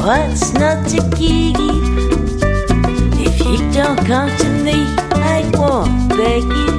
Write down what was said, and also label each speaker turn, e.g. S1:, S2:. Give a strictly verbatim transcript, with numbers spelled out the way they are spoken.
S1: what's not to keep? If you don't come to me, I won't beg you.